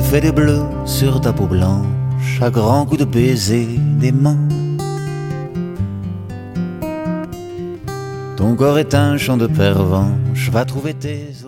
fais des bleus sur ta peau blanche à grands coups de baiser des mains. Ton corps est un champ de pervenche, va trouver tes